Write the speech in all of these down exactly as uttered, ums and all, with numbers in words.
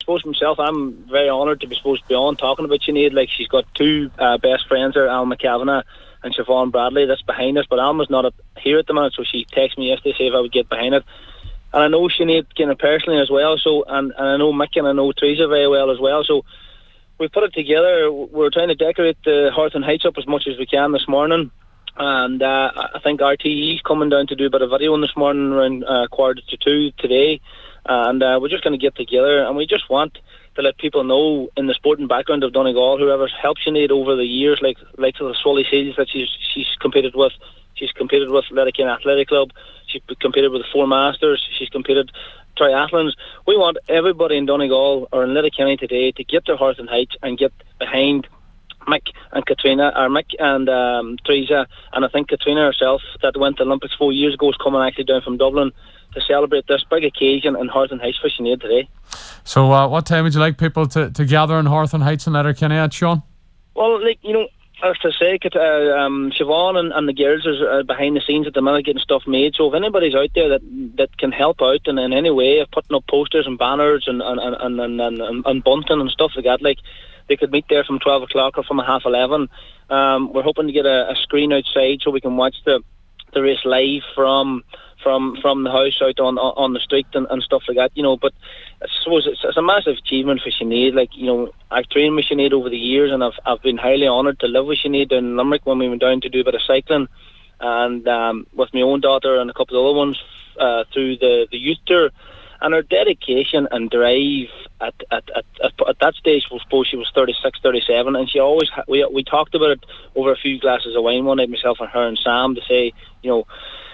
suppose myself, I'm very honoured to be supposed to be on talking about Sinead. Like, she's got two uh, best friends there, Al McKavanagh and Siobhan Bradley, that's behind us, but Alma's not at, here at the minute, so she texted me yesterday to say if I would get behind it. And I know Sinead kind of personally as well, so and, and I know Mick and I know Teresa very well as well, so we put it together. We're trying to decorate the Hawthorne Heights up as much as we can this morning, and uh, I think R T E's coming down to do a bit of videoing this morning around uh, quarter to two today, and uh, we're just going to get together, and we just want to let people know in the sporting background of Donegal, whoever's helped Sinead over the years, like like the Swally Seals that she's she's competed with. She's competed with Letterkenny Athletic Club. She's competed with the Four Masters. She's competed triathlons. We want everybody in Donegal or in Letterkenny today to get to Hawthorne Heights and get behind Mick and Katrina, or Mick and um, Teresa, and I think Katrina herself, that went to the Olympics four years ago, is coming actually down from Dublin to celebrate this big occasion in Hawthorne Heights for Sinead today. So uh, what time would you like people to, to gather in Hawthorne Heights and Letterkenny at, Sean? Well, like, you know, as to say, uh, um, Siobhan and, and the girls are uh, behind the scenes at the minute getting stuff made, so if anybody's out there that that can help out in, in any way of putting up posters and banners and and, and, and, and, and, and bunting and stuff like that, like, they could meet there from twelve o'clock or from a half eleven. Um, we're hoping to get a, a screen outside so we can watch the the race live from from from the house out on on the street and, and stuff like that, you know. But I suppose it's, it's a massive achievement for Sinead. Like, you know, I've trained with Sinead over the years, and I've I've been highly honoured to live with Sinead down in Limerick when we went down to do a bit of cycling, and um, with my own daughter and a couple of other ones uh, through the the youth tour. And her dedication and drive at at, at, at, at that stage, I suppose she was thirty-six, thirty-seven, and she always ha- we we talked about it over a few glasses of wine one night, myself and her and Sam, to say, you know,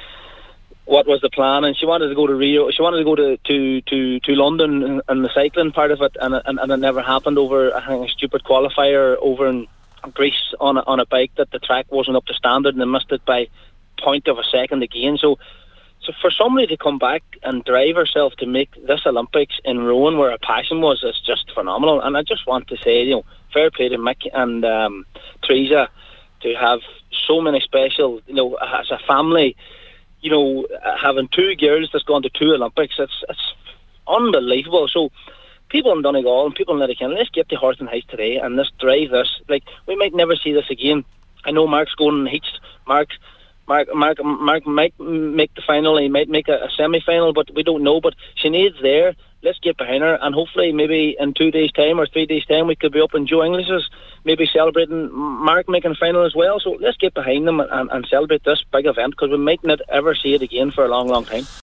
what was the plan. And she wanted to go to Rio, she wanted to go to to, to, to London and, and the cycling part of it, and, and and it never happened over, I think, a stupid qualifier over in Greece on a, on a bike that the track wasn't up to standard, and they missed it by point of a second again. So. So for somebody to come back and drive herself to make this Olympics in Rowan, where her passion was, it's just phenomenal. And I just want to say, you know, fair play to Mick and um, Teresa to have so many special, you know, as a family, you know, having two girls that's gone to two Olympics, it's it's unbelievable. So people in Donegal and people in Letterkenny, let's get to Hawthorne Heights today and let's drive this. Like, we might never see this again. I know Mark's going in heats. Mark Mark, Mark, Mark might make the final. He might make a, a semi-final, but we don't know. But Sinead's there. Let's get behind her, and hopefully, maybe in two days' time or three days' time, we could be up in Joe English's, maybe celebrating Mark making a final as well. So let's get behind them and, and celebrate this big event, because we might not ever see it again for a long, long time.